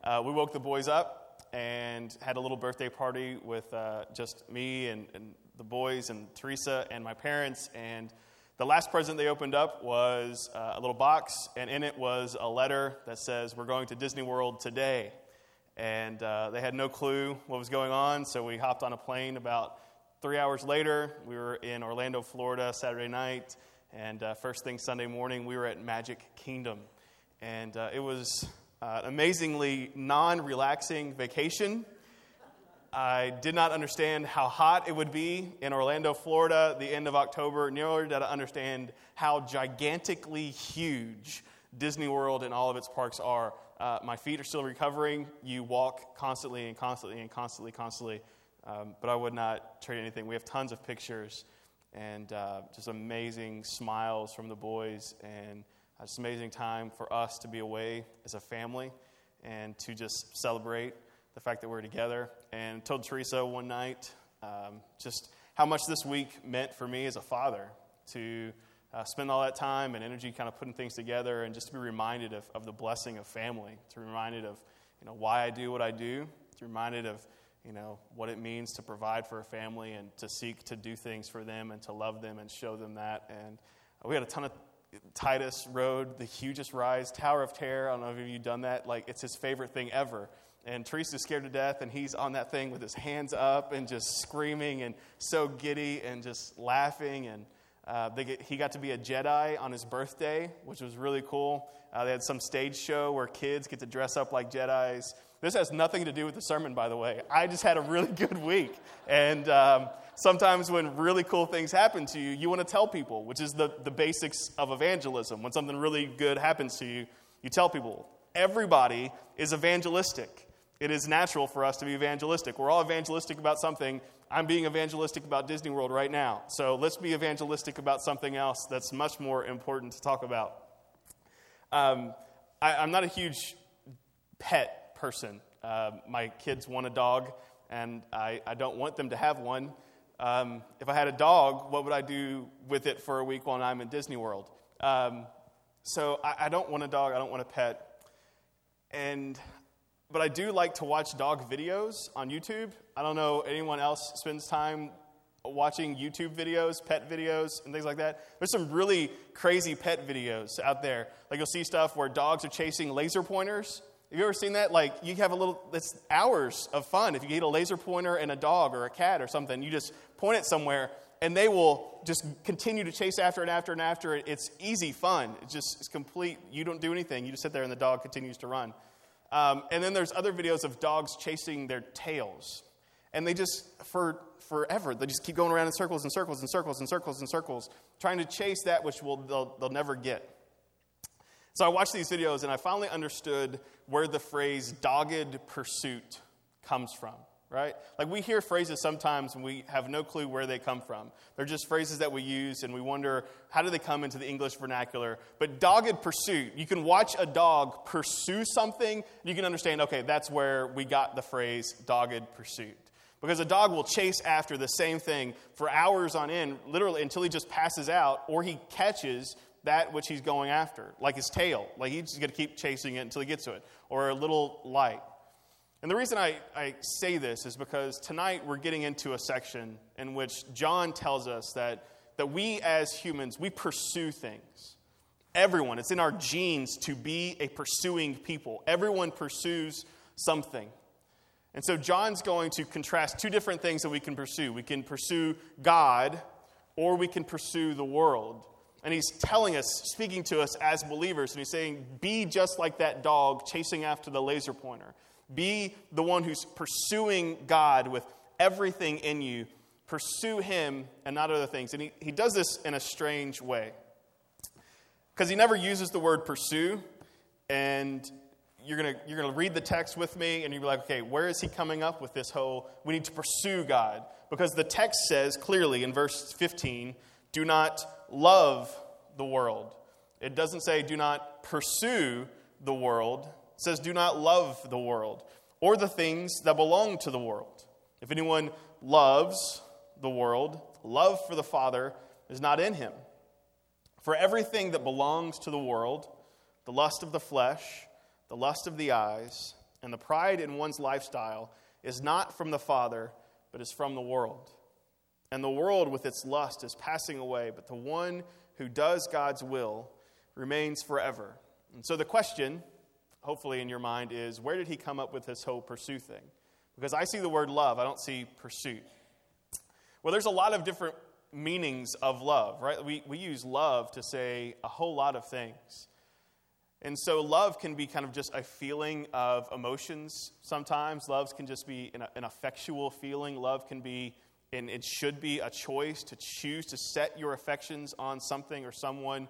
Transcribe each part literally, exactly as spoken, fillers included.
uh, we woke the boys up and had a little birthday party with uh, just me and, and the boys and Teresa and my parents. And the last present they opened up was uh, a little box, and in it was a letter that says, "We're going to Disney World today." And uh, they had no clue what was going on, so we hopped on a plane about three hours later. We were in Orlando, Florida, Saturday night, and uh, first thing Sunday morning, we were at Magic Kingdom. And uh, it was uh, an amazingly non-relaxing vacation. I did not understand how hot it would be in Orlando, Florida, the end of October, nor did I understand how gigantically huge Disney World and all of its parks are. Uh, my feet are still recovering. You walk constantly and constantly and constantly, constantly. Um, but I would not trade anything. We have tons of pictures and uh, just amazing smiles from the boys, and uh, just amazing time for us to be away as a family and to just celebrate the fact that we're together. And told Teresa one night um, just how much this week meant for me as a father to uh, spend all that time and energy kind of putting things together, and just to be reminded of, of the blessing of family, to be reminded of you know why I do what I do, to be reminded of you know what it means to provide for a family and to seek to do things for them and to love them and show them that. And uh, we had a ton of Titus rode the hugest rides, Tower of Terror. I don't know if you've done that. Like, it's his favorite thing ever. And Teresa's scared to death, and he's on that thing with his hands up and just screaming and so giddy and just laughing. And uh, they get, he got to be a Jedi on his birthday, which was really cool. Uh, they had some stage show where kids get to dress up like Jedis. This has nothing to do with the sermon, by the way. I just had a really good week. And um, sometimes when really cool things happen to you, you want to tell people, which is the, the basics of evangelism. When something really good happens to you, you tell people. Everybody is evangelistic. It is natural for us to be evangelistic. We're all evangelistic about something. I'm being evangelistic about Disney World right now. So let's be evangelistic about something else that's much more important to talk about. Um, I, I'm not a huge pet person. Uh, my kids want a dog, and I, I don't want them to have one. Um, if I had a dog, what would I do with it for a week while I'm in Disney World? Um, so I, I don't want a dog. I don't want a pet. And But I do like to watch dog videos on YouTube. I don't know anyone else spends time watching YouTube videos, pet videos, and things like that. There's some really crazy pet videos out there. Like, you'll see stuff where dogs are chasing laser pointers. Have you ever seen that? Like, you have a little, it's hours of fun. If you get a laser pointer and a dog or a cat or something, you just point it somewhere, and they will just continue to chase after and after and after it. It's easy fun. It's just, it's complete. You don't do anything. You just sit there, and the dog continues to run. Um, and then there's other videos of dogs chasing their tails. And they just, for forever, they just keep going around in circles and circles and circles and circles and circles, trying to chase that which will they'll, they'll never get. So I watched these videos, and I finally understood where the phrase dogged pursuit comes from, right? Like, we hear phrases sometimes, and we have no clue where they come from. They're just phrases that we use, and we wonder, how do they come into the English vernacular? But dogged pursuit, you can watch a dog pursue something, and you can understand, okay, that's where we got the phrase dogged pursuit. Because a dog will chase after the same thing for hours on end, literally until he just passes out, or he catches that which he's going after, like his tail. Like, he's just going to keep chasing it until he gets to it, or a little light. And the reason I, I say this is because tonight we're getting into a section in which John tells us that, that we as humans, we pursue things. Everyone, it's in our genes to be a pursuing people. Everyone pursues something. And so John's going to contrast two different things that we can pursue. We can pursue God, or we can pursue the world. And he's telling us, speaking to us as believers, and he's saying, be just like that dog chasing after the laser pointer. Be the one who's pursuing God with everything in you. Pursue him and not other things. And he, he does this in a strange way. Because he never uses the word pursue. And you're going to you're gonna read the text with me, and you'll be like, okay, where is he coming up with this whole, we need to pursue God? Because the text says clearly in verse fifteen, do not love the world. It doesn't say do not pursue the world. It says do not love the world or the things that belong to the world. If anyone loves the world, love for the Father is not in him. For everything that belongs to the world, the lust of the flesh, the lust of the eyes, and the pride in one's lifestyle is not from the Father, but is from the world. And the world with its lust is passing away, but the one who does God's will remains forever. And so the question, hopefully in your mind, is where did he come up with this whole pursue thing? Because I see the word love, I don't see pursuit. Well, there's a lot of different meanings of love, right? We we use love to say a whole lot of things. And so love can be kind of just a feeling of emotions sometimes. Love can just be an, an effectual feeling. Love can be, and it should be, a choice to choose to set your affections on something or someone.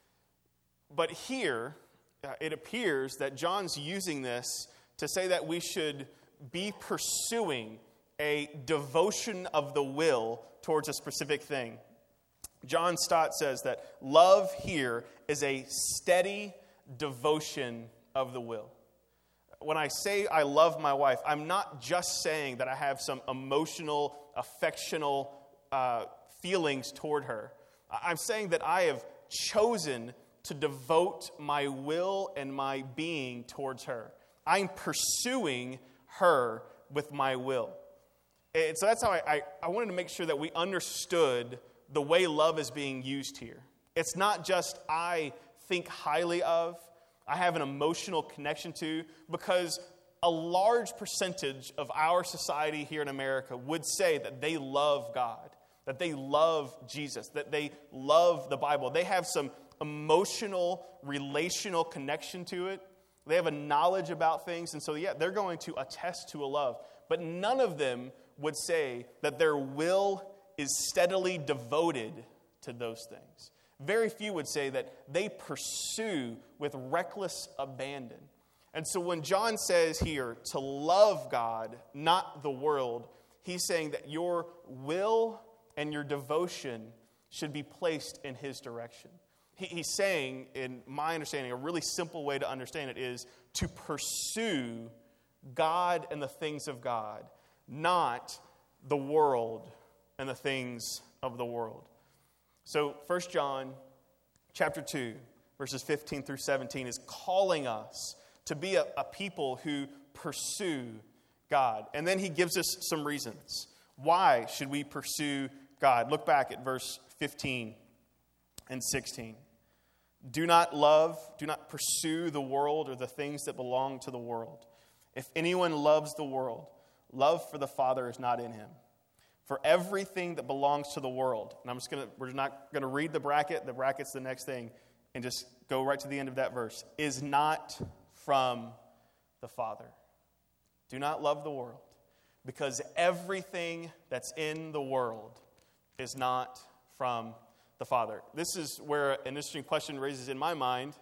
But here, uh, it appears that John's using this to say that we should be pursuing a devotion of the will towards a specific thing. John Stott says that love here is a steady devotion of the will. When I say I love my wife, I'm not just saying that I have some emotional, affectional uh, feelings toward her. I'm saying that I have chosen to devote my will and my being towards her. I'm pursuing her with my will. And so that's how I, I, I wanted to make sure that we understood the way love is being used here. It's not just I think highly of, I have an emotional connection to, because a large percentage of our society here in America would say that they love God, that they love Jesus, that they love the Bible. They have some emotional, relational connection to it. They have a knowledge about things, and so yeah, they're going to attest to a love. But none of them would say that their will is steadily devoted to those things. Very few would say that they pursue with reckless abandon. And so when John says here to love God, not the world, he's saying that your will and your devotion should be placed in his direction. He, he's saying, in my understanding, a really simple way to understand it is to pursue God and the things of God, not the world and the things of the world. So First John chapter two, verses fifteen through seventeen is calling us to be a, a people who pursue God. And then he gives us some reasons. Why should we pursue God? Look back at verse fifteen and sixteen. Do not love, do not pursue the world or the things that belong to the world. If anyone loves the world, love for the Father is not in him. For everything that belongs to the world, and I'm just gonna, we're not going to read the bracket, the bracket's the next thing, and just go right to the end of that verse, is not from the Father. Do not love the world, because everything that's in the world is not from the Father. This is where an interesting question raises in my mind.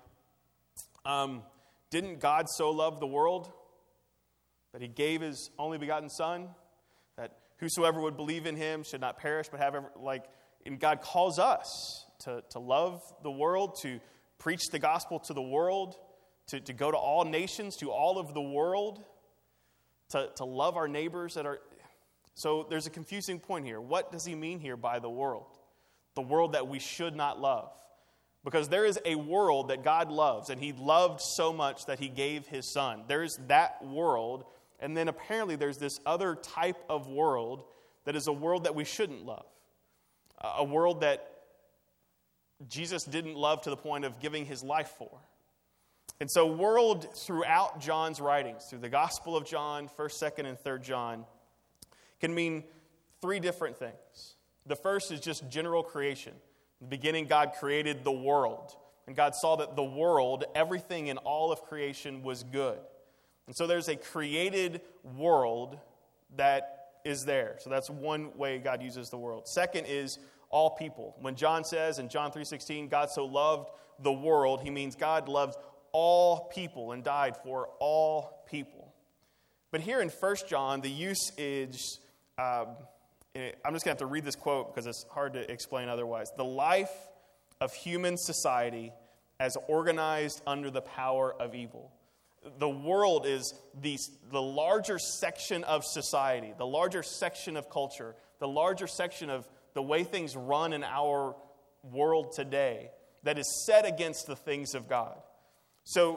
Um, didn't God so love the world that he gave his only begotten Son, that whosoever would believe in him should not perish but have, ever, like, and God calls us to, to love the world, to preach the gospel to the world, to, to go to all nations, to all of the world, to, to love our neighbors that are... So there's a confusing point here. What does he mean here by the world? The world that we should not love. Because there is a world that God loves, and he loved so much that he gave his Son. There's that world, and then apparently there's this other type of world that is a world that we shouldn't love. A world that Jesus didn't love to the point of giving his life for. And so world throughout John's writings, through the Gospel of John, first, second, and third John, can mean three different things. The first is just general creation. In the beginning, God created the world. And God saw that the world, everything in all of creation, was good. And so there's a created world that is there. So that's one way God uses the world. Second is all people. When John says in John three sixteen, God so loved the world, he means God loved all people and died for all people. But here in First John, the usage... Um, I'm just going to have to read this quote because it's hard to explain otherwise. The life of human society as organized under the power of evil. The world is the, the larger section of society, the larger section of culture, the larger section of the way things run in our world today that is set against the things of God. So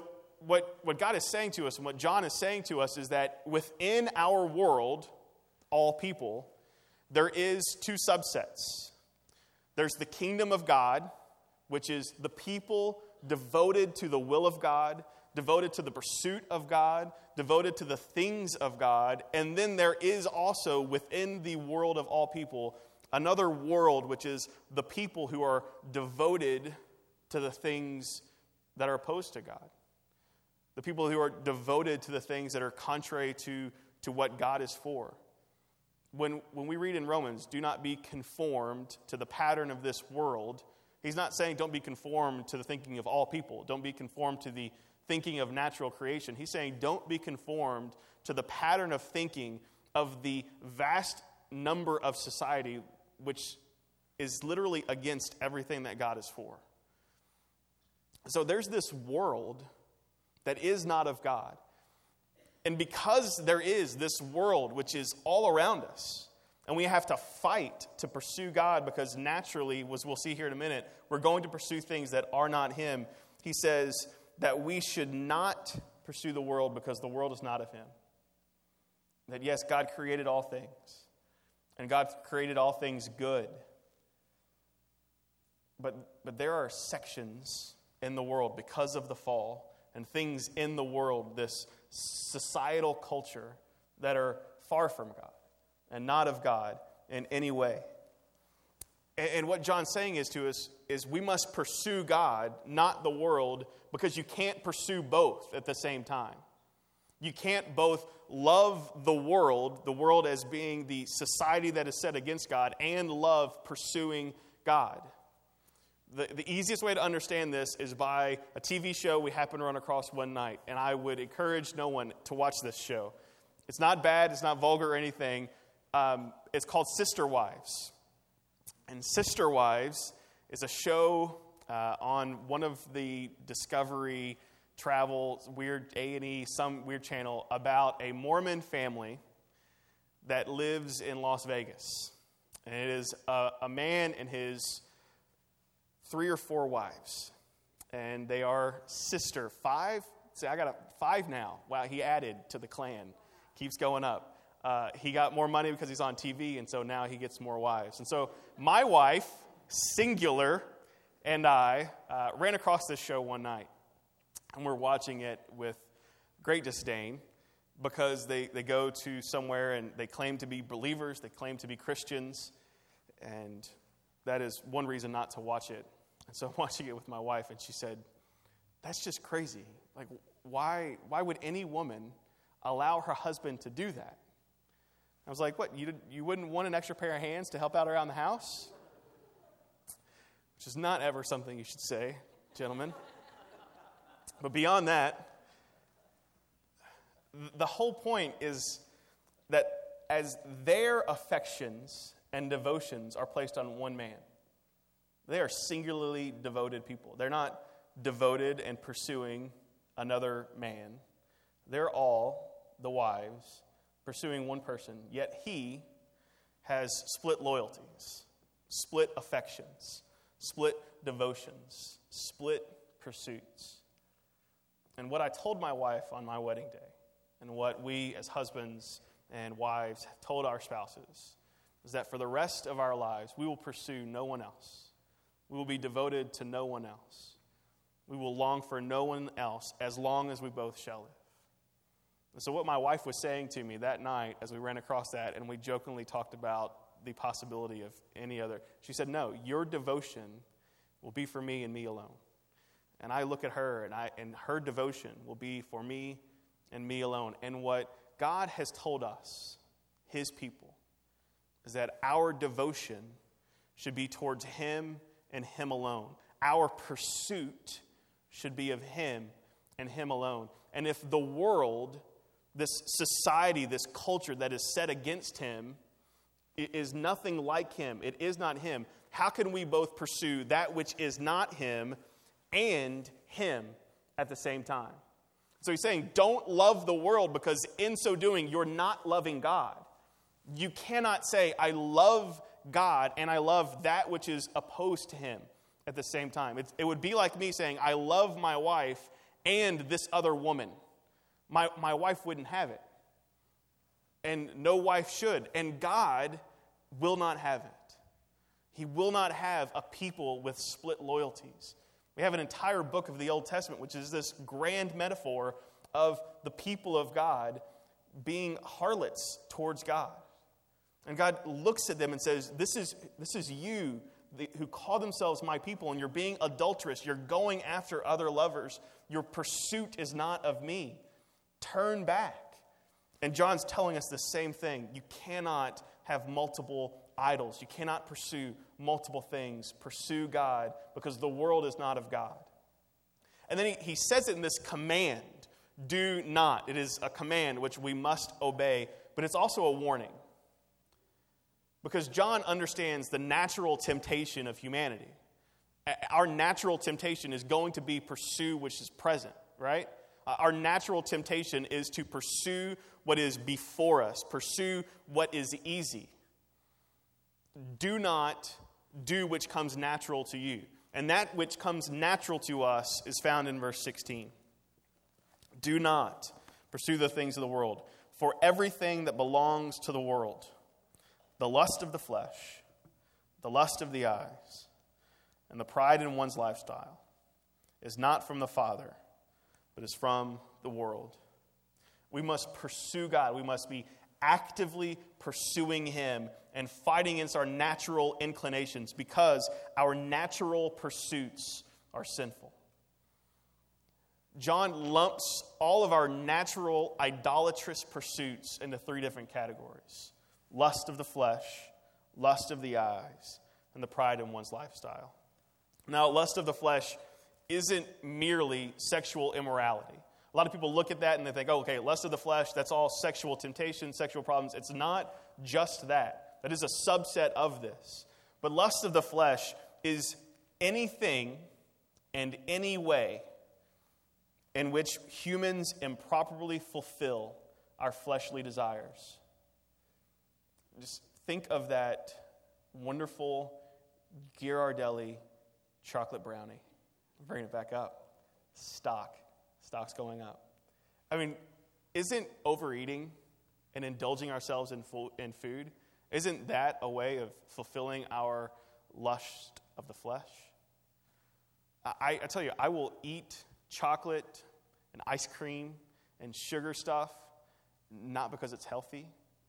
what, what God is saying to us and what John is saying to us is that within our world, all people, there is two subsets. There's the kingdom of God, which is the people devoted to the will of God, devoted to the pursuit of God, devoted to the things of God. And then there is also within the world of all people another world, which is the people who are devoted to the things that are opposed to God. The people who are devoted to the things that are contrary to, to what God is for. When, when we read in Romans, do not be conformed to the pattern of this world, he's not saying don't be conformed to the thinking of all people. Don't be conformed to the thinking of natural creation. He's saying don't be conformed to the pattern of thinking of the vast number of society which is literally against everything that God is for. So there's this world that is not of God. And because there is this world which is all around us, and we have to fight to pursue God because naturally, as we'll see here in a minute, we're going to pursue things that are not Him. He says that we should not pursue the world because the world is not of Him. That yes, God created all things. And God created all things good. But, but there are sections in the world because of the fall and things in the world, this societal culture, that are far from God and not of God in any way. And, and what John's saying is to us is we must pursue God, not the world, because you can't pursue both at the same time. You can't both love the world, the world as being the society that is set against God, and love pursuing God. The, the easiest way to understand this is by a T V show we happened to run across one night, and I would encourage no one to watch this show. It's not bad, it's not vulgar or anything. Um, it's called Sister Wives. And Sister Wives is a show uh, on one of the Discovery Travel, weird A and E, some weird channel, about a Mormon family that lives in Las Vegas. And it is a, a man and his three or four wives. And they are sister. Five? See, I got a five now. Wow, he added to the clan. Keeps going up. Uh, he got more money because he's on T V, and so now he gets more wives. And so my wife, singular, and I uh, ran across this show one night. And we're watching it with great disdain because they, they go to somewhere and they claim to be believers, they claim to be Christians, and that is one reason not to watch it. And so I'm watching it with my wife, and she said, that's just crazy. Like, why, why would any woman allow her husband to do that? I was like, what, you, you wouldn't want an extra pair of hands to help out around the house? Which is not ever something you should say, gentlemen. But beyond that, the whole point is that as their affections and devotions are placed on one man, they are singularly devoted people. They're not devoted and pursuing another man. They're all, the wives, pursuing one person, yet he has split loyalties, split affections, split devotions, split pursuits. And what I told my wife on my wedding day, and what we as husbands and wives have told our spouses, is that for the rest of our lives, we will pursue no one else. We will be devoted to no one else. We will long for no one else as long as we both shall live. And so what my wife was saying to me that night as we ran across that, and we jokingly talked about the possibility of any other, she said, no, your devotion will be for me and me alone. And I look at her, and I and her devotion will be for me and me alone. And what God has told us, His people, is that our devotion should be towards Him and Him alone. Our pursuit should be of Him and Him alone. And if the world, this society, this culture that is set against Him, is nothing like Him, it is not Him, how can we both pursue that which is not Him and Him at the same time? So he's saying, don't love the world, because in so doing, you're not loving God. You cannot say, I love God and I love that which is opposed to Him at the same time. It's, it would be like me saying, I love my wife and this other woman. My, my wife wouldn't have it. And no wife should. And God will not have it. He will not have a people with split loyalties. We have an entire book of the Old Testament, which is this grand metaphor of the people of God being harlots towards God. And God looks at them and says, this is, this is you the, who call themselves my people, and you're being adulterous. You're going after other lovers. Your pursuit is not of me. Turn back. And John's telling us the same thing. You cannot have multiple idols. You cannot pursue multiple things. Pursue God, because the world is not of God. And then he, he says it in this command, do not. It is a command which we must obey, but it's also a warning. Because John understands the natural temptation of humanity. Our natural temptation is going to be pursue which is present, right? Our natural temptation is to pursue what is before us, pursue what is easy. Do not do which comes natural to you. And that which comes natural to us is found in verse sixteen. Do not pursue the things of the world, for everything that belongs to the world, the lust of the flesh, the lust of the eyes, and the pride in one's lifestyle, is not from the Father, but is from the world. We must pursue God. We must be actively pursuing Him and fighting against our natural inclinations, because our natural pursuits are sinful. John lumps all of our natural idolatrous pursuits into three different categories: lust of the flesh, lust of the eyes, and the pride in one's lifestyle. Now, lust of the flesh isn't merely sexual immorality. A lot of people look at that and they think, oh, okay, lust of the flesh, that's all sexual temptation, sexual problems. It's not just that. That is a subset of this. But lust of the flesh is anything and any way in which humans improperly fulfill our fleshly desires. Just think of that wonderful Ghirardelli chocolate brownie. I'm bringing it back up. Stock. Stock's going up. I mean, isn't overeating and indulging ourselves in, fo- in food, isn't that a way of fulfilling our lust of the flesh? I, I tell you, I will eat chocolate and ice cream and sugar stuff, not because it's healthy,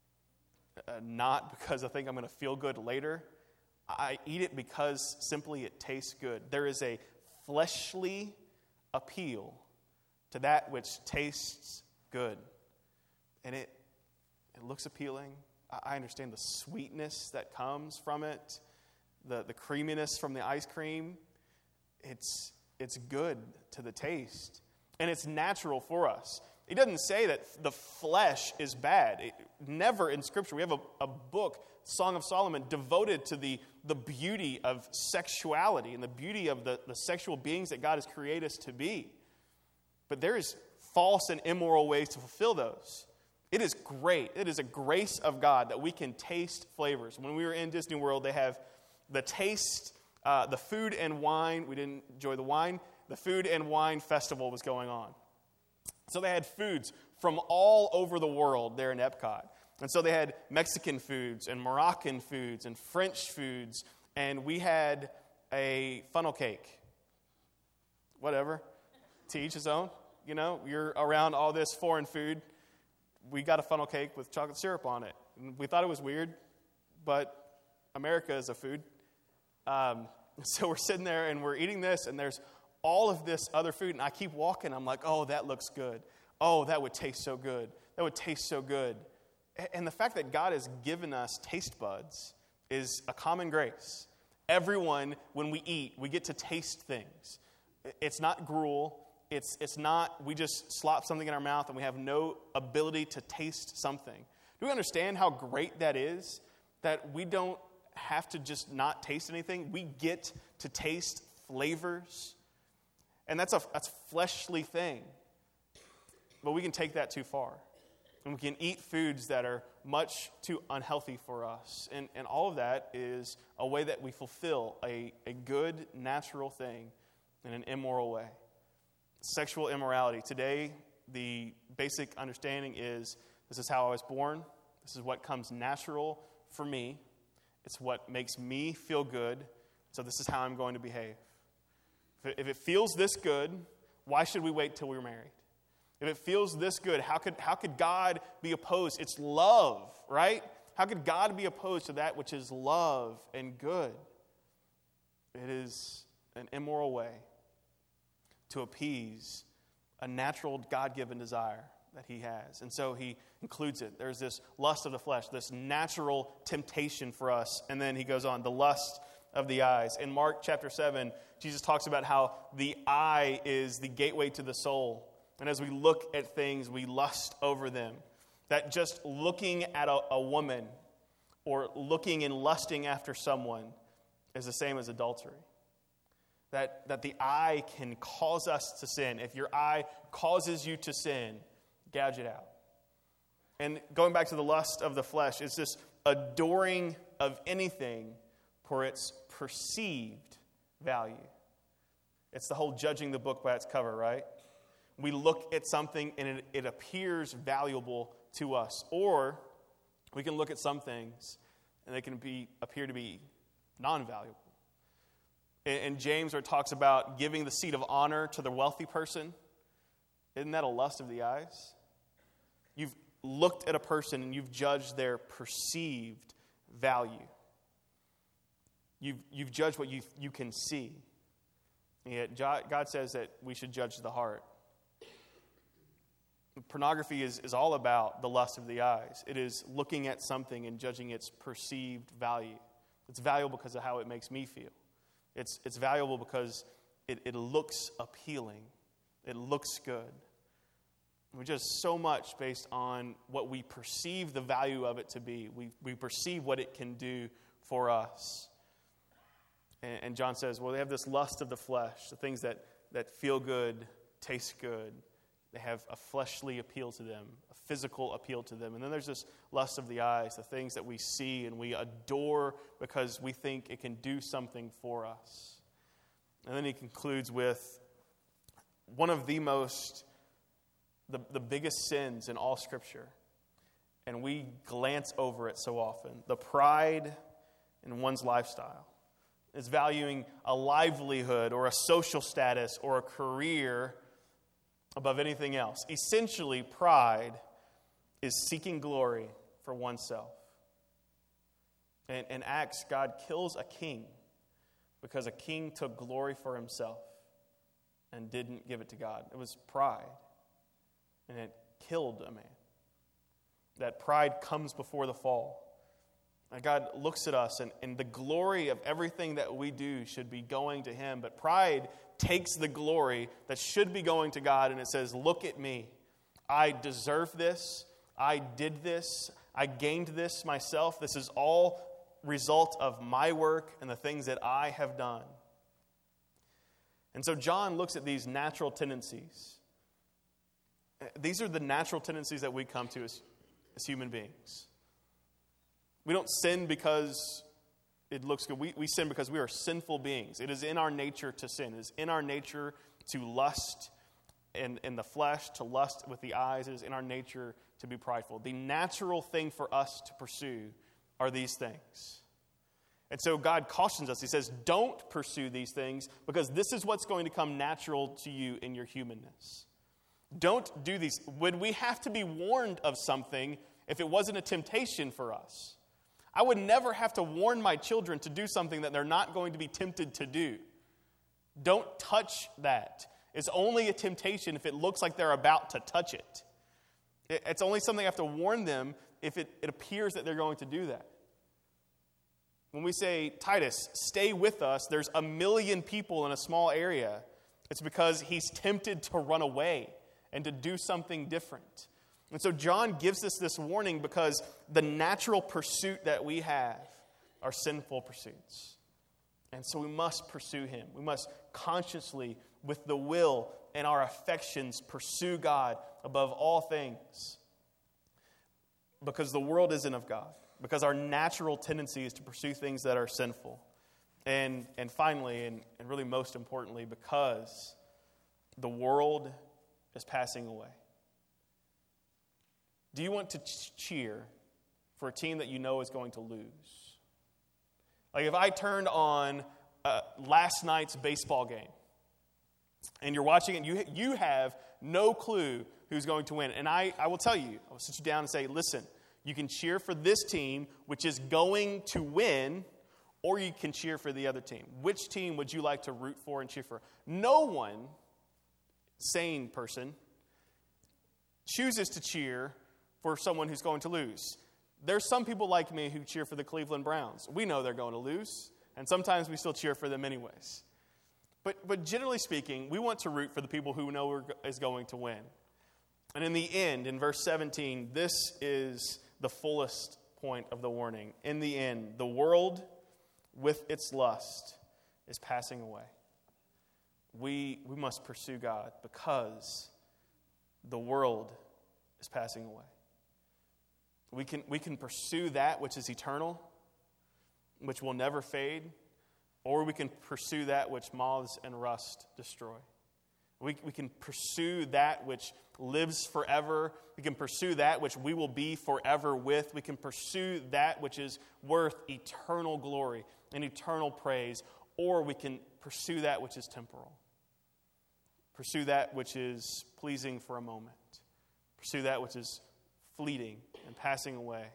uh, not because I think I'm going to feel good later. I eat it because simply it tastes good. There is a fleshly appeal to that which tastes good. And it, it looks appealing. I understand the sweetness that comes from it, the, the creaminess from the ice cream. It's, it's good to the taste. And it's natural for us. It doesn't say that the flesh is bad. It, never in Scripture. We have a, a book, Song of Solomon, devoted to the, the beauty of sexuality and the beauty of the, the sexual beings that God has created us to be. But there is false and immoral ways to fulfill those. It is great. It is a grace of God that we can taste flavors. When we were in Disney World, they have the taste, uh, the food and wine. We didn't enjoy the wine. The food and wine festival was going on. So they had foods from all over the world there in Epcot. And so they had Mexican foods and Moroccan foods and French foods. And we had a funnel cake. Whatever. To each his own. You know, you're around all this foreign food. We got a funnel cake with chocolate syrup on it. And we thought it was weird, but America is a food. Um, so we're sitting there and we're eating this, and there's all of this other food. And I keep walking. I'm like, oh, that looks good. Oh, that would taste so good. That would taste so good. And the fact that God has given us taste buds is a common grace. Everyone, when we eat, we get to taste things. It's not gruel. It's it's not we just slop something in our mouth and we have no ability to taste something. Do we understand how great that is? That we don't have to just not taste anything. We get to taste flavors. And that's a that's a fleshly thing. But we can take that too far. And we can eat foods that are much too unhealthy for us. And, and all of that is a way that we fulfill a, a good, natural thing in an immoral way. sexual immorality. Today, the basic understanding is this is how I was born. This is what comes natural for me. It's what makes me feel good. So this is how I'm going to behave. If it, if it feels this good, why should we wait till we're married? If it feels this good, how could how could God be opposed? It's love, right? How could God be opposed to that which is love and good? It is an immoral way to appease a natural God-given desire that he has. And so he includes it. There's this lust of the flesh, this natural temptation for us. And then he goes on, the lust of the eyes. In Mark chapter seven, Jesus talks about how the eye is the gateway to the soul. And as we look at things, we lust over them. That just looking at a, a woman or looking and lusting after someone is the same as adultery. That, that the eye can cause us to sin. If your eye causes you to sin, gouge it out. And going back to the lust of the flesh, it's this adoring of anything for its perceived value. It's the whole judging the book by its cover, right? We look at something and it, it appears valuable to us. Or we can look at some things and they can be appear to be non-valuable. In, in James, where it talks about giving the seat of honor to the wealthy person, isn't that a lust of the eyes? You've looked at a person and you've judged their perceived value. You've, you've judged what you, you can see. And yet God says that we should judge the heart. Pornography is, is all about the lust of the eyes. It is looking at something and judging its perceived value. It's valuable because of how it makes me feel. It's, it's valuable because it, it looks appealing. It looks good. We're just so much based on what we perceive the value of it to be. We, we perceive what it can do for us. And, and John says, well, they have this lust of the flesh, the things that, that feel good, taste good. They have a fleshly appeal to them, a physical appeal to them. And then there's this lust of the eyes, the things that we see and we adore because we think it can do something for us. And then he concludes with one of the most, the, the biggest sins in all Scripture. And we glance over it so often. The pride in one's lifestyle. Is valuing a livelihood or a social status or a career above anything else. Essentially, pride is seeking glory for oneself. And in Acts, God kills a king because a king took glory for himself and didn't give it to God. It was pride, and it killed a man. That pride comes before the fall. And God looks at us, and, and the glory of everything that we do should be going to Him. But pride takes the glory that should be going to God, and it says, look at me. I deserve this. I did this. I gained this myself. This is all result of my work and the things that I have done. And so John looks at these natural tendencies. These are the natural tendencies that we come to as, as human beings. We don't sin because it looks good. We, we sin because we are sinful beings. It is in our nature to sin. It is in our nature to lust in, in the flesh, to lust with the eyes. It is in our nature to be prideful. The natural thing for us to pursue are these things. And so God cautions us. He says, don't pursue these things because this is what's going to come natural to you in your humanness. Don't do these. Would we have to be warned of something if it wasn't a temptation for us? I would never have to warn my children to do something that they're not going to be tempted to do. Don't touch that. It's only a temptation if it looks like they're about to touch it. It's only something I have to warn them if it, it appears that they're going to do that. When we say, Titus, stay with us, there's a million people in a small area. It's because he's tempted to run away and to do something different. And so John gives us this warning because the natural pursuit that we have are sinful pursuits. And so we must pursue Him. We must consciously, with the will and our affections, pursue God above all things. Because the world isn't of God. Because our natural tendency is to pursue things that are sinful. And, and finally, and, and really most importantly, because The world is passing away. Do you want to cheer for a team that you know is going to lose? Like if I turned on uh, last night's baseball game, and you're watching it, and you, you have no clue who's going to win. And I, I will tell you, I will sit you down and say, listen, you can cheer for this team, which is going to win, or you can cheer for the other team. Which team would you like to root for and cheer for? No one, sane person, chooses to cheer for someone who's going to lose. There's some people like me who cheer for the Cleveland Browns. We know they're going to lose, and sometimes we still cheer for them anyways. But, but generally speaking, we want to root for the people who know is going to win. And in the end, in verse seventeen, this is the fullest point of the warning. In the end, the world with its lust is passing away. We, we must pursue God because the world is passing away. We can, we can pursue that which is eternal, which will never fade, or we can pursue that which moths and rust destroy. We, we can pursue that which lives forever. We can pursue that which we will be forever with. We can pursue that which is worth eternal glory and eternal praise, or we can pursue that which is temporal. Pursue that which is pleasing for a moment. Pursue that which is fleeting and passing away.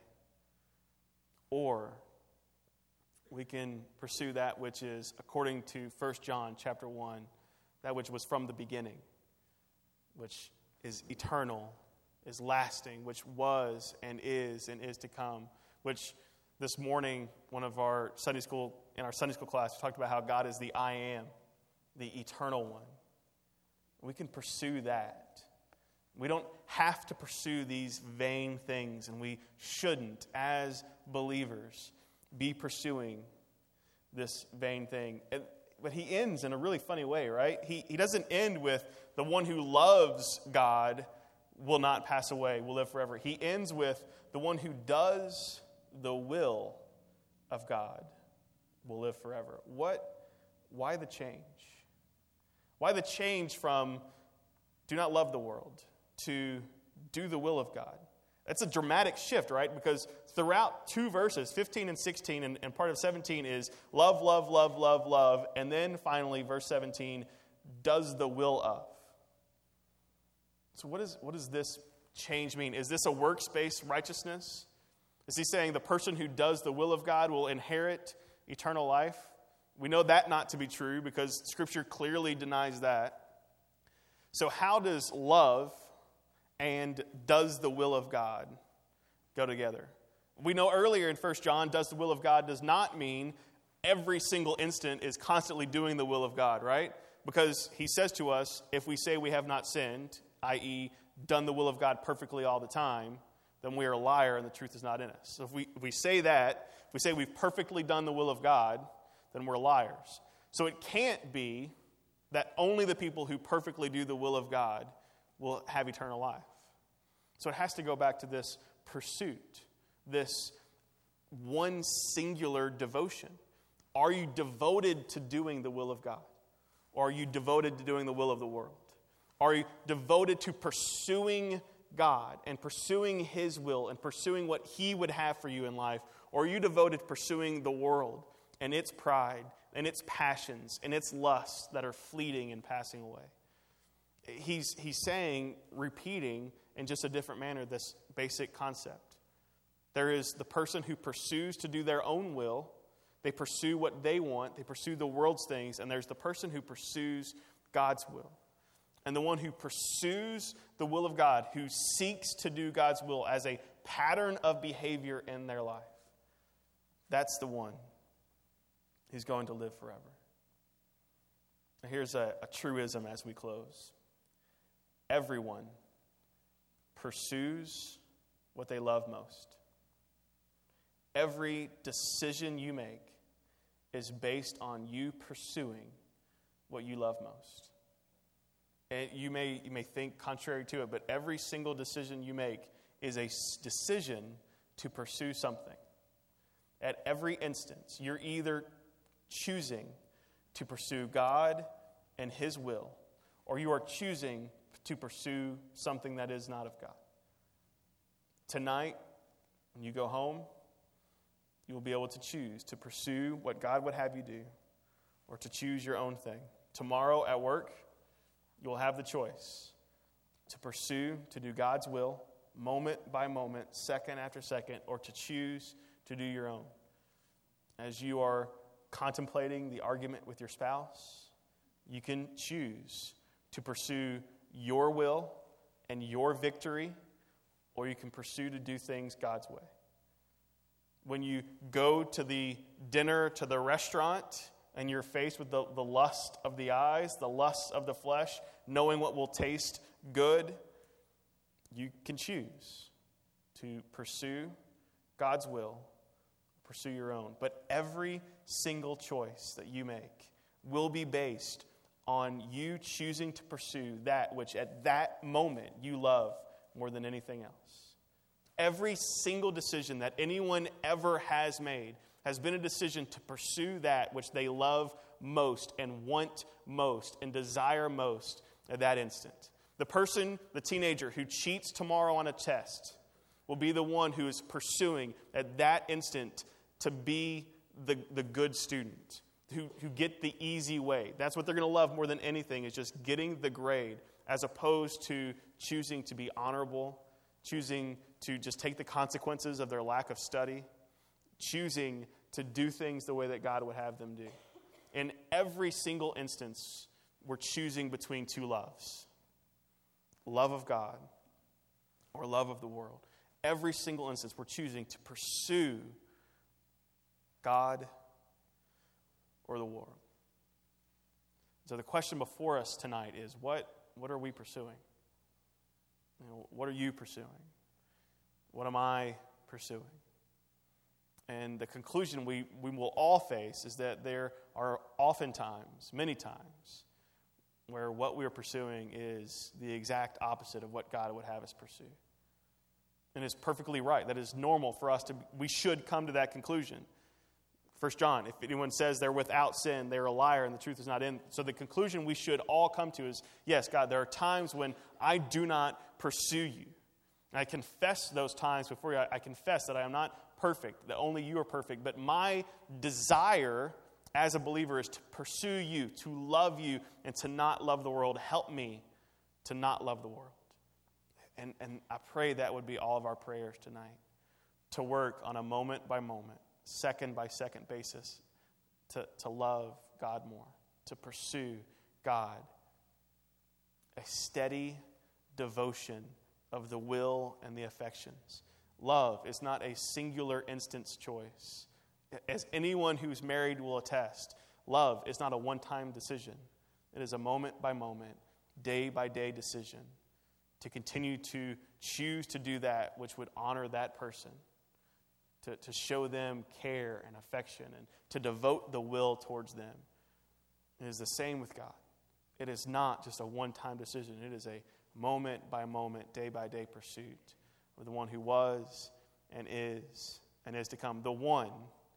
Or we can pursue that which is, according to First John chapter one, that which was from the beginning, which is eternal, is lasting, which was and is and is to come, which this morning, one of our Sunday school, in our Sunday school class, we talked about how God is the I am, the eternal one. We can pursue that. We don't have to pursue these vain things, and we shouldn't, as believers, be pursuing this vain thing. And, but he ends in a really funny way, right? He, he doesn't end with the one who loves God will not pass away, will live forever. He ends with the one who does the will of God will live forever. What? Why the change? Why the change from do not love the world to do the will of God? That's a dramatic shift, right? Because throughout two verses, fifteen and sixteen, and, and part of seventeen is love, love, love, love, love. And then finally, verse seventeen, does the will of. So what, is, what does this change mean? Is this a works-based righteousness? Is he saying the person who does the will of God will inherit eternal life? We know that not to be true because Scripture clearly denies that. So how does love and does the will of God go together? We know earlier in First John, does the will of God does not mean every single instant is constantly doing the will of God, right? Because he says to us, if we say we have not sinned, that is done the will of God perfectly all the time, then we are a liar and the truth is not in us. So if we, if we say that, if we say we've perfectly done the will of God, then we're liars. So it can't be that only the people who perfectly do the will of God will have eternal life. So it has to go back to this pursuit, this one singular devotion. Are you devoted to doing the will of God? Or are you devoted to doing the will of the world? Are you devoted to pursuing God and pursuing His will and pursuing what He would have for you in life? Or are you devoted to pursuing the world and its pride and its passions and its lusts that are fleeting and passing away? He's, he's saying, repeating in just a different manner, this basic concept. There is the person who pursues to do their own will. They pursue what they want. They pursue the world's things. And there's the person who pursues God's will. And the one who pursues the will of God, who seeks to do God's will as a pattern of behavior in their life, that's the one who's going to live forever. Now here's a, a truism as we close. Everyone pursues what they love most. Every decision you make is based on you pursuing what you love most. And you may, you may think contrary to it, but every single decision you make is a decision to pursue something. At every instance, you're either choosing to pursue God and His will, or you are choosing to pursue something that is not of God. Tonight, when you go home, you will be able to choose to pursue what God would have you do or to choose your own thing. Tomorrow at work, you will have the choice to pursue, to do God's will, moment by moment, second after second, or to choose to do your own. As you are contemplating the argument with your spouse, you can choose to pursue your will and your victory, or you can pursue to do things God's way. When you go to the dinner, to the restaurant, and you're faced with the, the lust of the eyes, the lust of the flesh, knowing what will taste good, you can choose to pursue God's will, pursue your own. But every single choice that you make will be based on you choosing to pursue that which at that moment you love more than anything else. Every single decision that anyone ever has made has been a decision to pursue that which they love most and want most and desire most at that instant. The person, the teenager who cheats tomorrow on a test will be the one who is pursuing at that instant to be the, the good student, who, who get the easy way. That's what they're going to love more than anything, is just getting the grade, as opposed to choosing to be honorable, choosing to just take the consequences of their lack of study, choosing to do things the way that God would have them do. In every single instance, we're choosing between two loves. Love of God or love of the world. Every single instance, we're choosing to pursue God or the world. So the question before us tonight is, what, what are we pursuing? You know, what are you pursuing? What am I pursuing? And the conclusion we, we will all face is that there are oftentimes, many times, where what we are pursuing is the exact opposite of what God would have us pursue. And it's perfectly right. That is normal for us to, we should come to that conclusion. First John, if anyone says they're without sin, they're a liar and the truth is not in. So the conclusion we should all come to is, yes, God, there are times when I do not pursue you. And I confess those times before you. I, I confess that I am not perfect, that only you are perfect. But my desire as a believer is to pursue you, to love you, and to not love the world. Help me to not love the world. And, and I pray that would be all of our prayers tonight, to work on a moment-by-moment, second-by-second basis, to, to love God more, to pursue God. A steady devotion of the will and the affections. Love is not a singular instance choice. As anyone who's married will attest, love is not a one-time decision. It is a moment-by-moment, day-by-day decision to continue to choose to do that which would honor that person, to, to show them care and affection, and to devote the will towards them. It is the same with God. It is not just a one-time decision. It is a moment-by-moment, day-by-day pursuit of the one who was and is and is to come. The one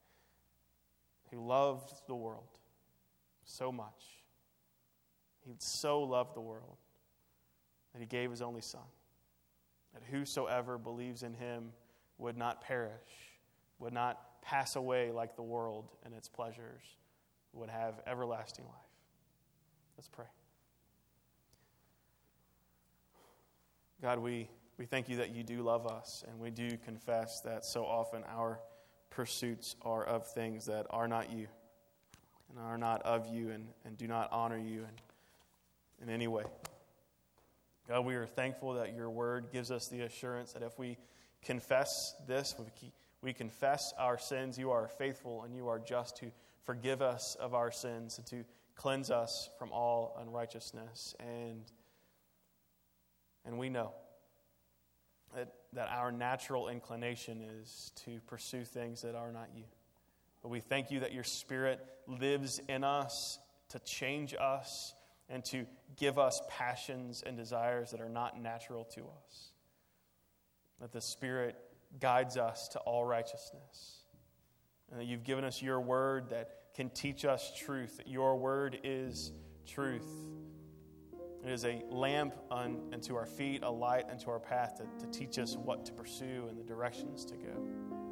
who loved the world so much. He so loved the world that he gave his only Son, that whosoever believes in him would not perish, would not pass away like the world and its pleasures, would have everlasting life. Let's pray. God, we, we thank you that you do love us, and we do confess that so often our pursuits are of things that are not you, and are not of you, and, and do not honor you in, in any way. God, we are thankful that your word gives us the assurance that if we confess this, we, we confess our sins, you are faithful and you are just to forgive us of our sins and to cleanse us from all unrighteousness. And, and we know that, that our natural inclination is to pursue things that are not you. But we thank you that your Spirit lives in us to change us and to give us passions and desires that are not natural to us. That the Spirit guides us to all righteousness. And that you've given us your word that can teach us truth. That your word is truth. It is a lamp un, unto our feet, a light unto our path to, to teach us what to pursue and the directions to go.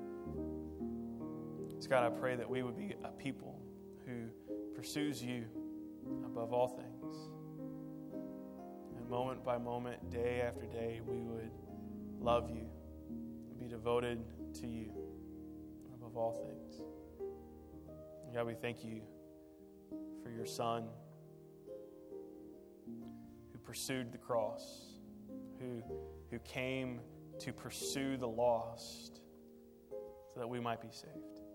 So God, I pray that we would be a people who pursues you above all things. And moment by moment, day after day, we would love you and be devoted to you above all things. And God, we thank you for your Son who pursued the cross, who, who came to pursue the lost so that we might be saved.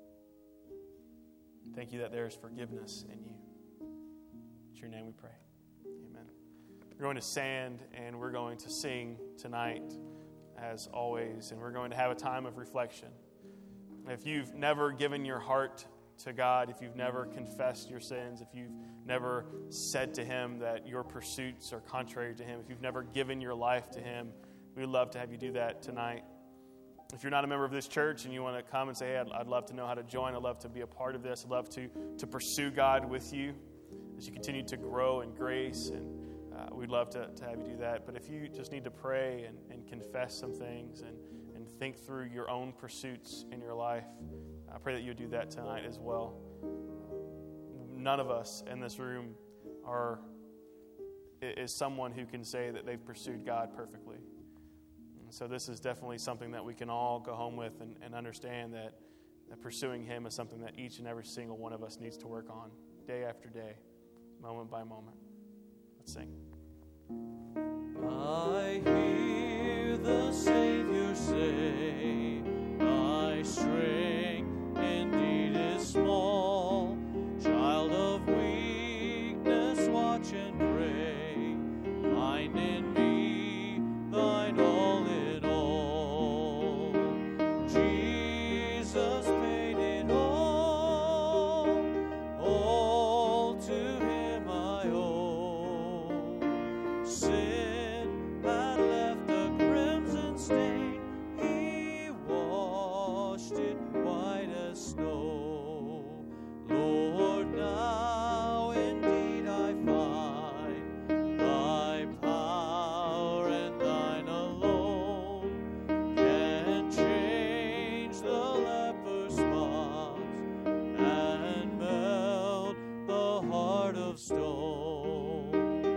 Thank you that there is forgiveness in you. In your name we pray. Amen. We're going to stand and we're going to sing tonight, as always, and we're going to have a time of reflection. If you've never given your heart to God, if you've never confessed your sins, if you've never said to Him that your pursuits are contrary to Him, if you've never given your life to Him, we'd love to have you do that tonight. If you're not a member of this church and you want to come and say, hey, I'd, I'd love to know how to join, I'd love to be a part of this, I'd love to, to pursue God with you as you continue to grow in grace, and uh, we'd love to, to have you do that. But if you just need to pray and, and confess some things and, and think through your own pursuits in your life, I pray that you would do that tonight as well. None of us in this room are is someone who can say that they've pursued God perfectly. And so this is definitely something that we can all go home with and, and understand that, that pursuing Him is something that each and every single one of us needs to work on day after day, moment by moment. Let's sing. I hear the Savior say, my strength indeed is small. Child of weakness, watch and pray. Find in me thine all in all. Jesus paid it all. All to Him I owe. Sin had left a crimson stain. He washed it white as snow. Lord, now indeed I find Thy power and Thine alone can change the leper's spots and melt the heart of stone.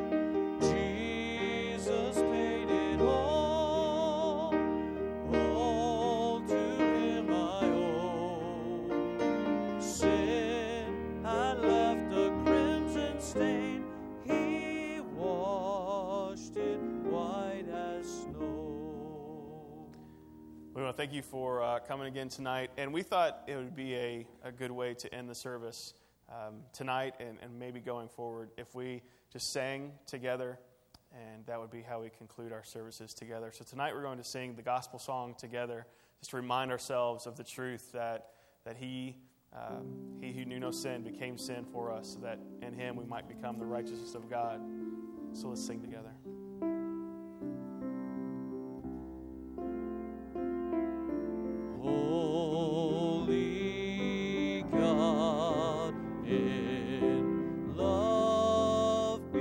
Jesus paid it all. All to Him I owe. Sin had left a crimson stain. He washed it white as snow. We want to thank you for uh, coming again tonight. And we thought it would be a, a good way to end the service um, tonight and, and maybe going forward if we just sang together, and that would be how we conclude our services together. So tonight we're going to sing the gospel song together, just to remind ourselves of the truth that that He, um, He who knew no sin became sin for us, so that in Him we might become the righteousness of God. So let's sing together. Holy God, in love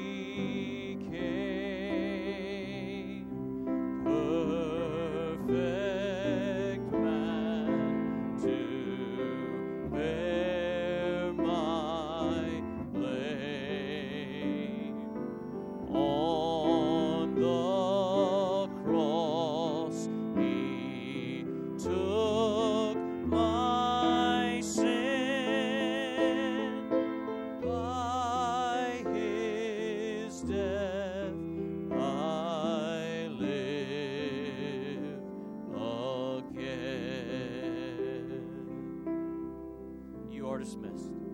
became perfect man to bear my blame. On the cross He took my sin. By His death I live again. You are dismissed.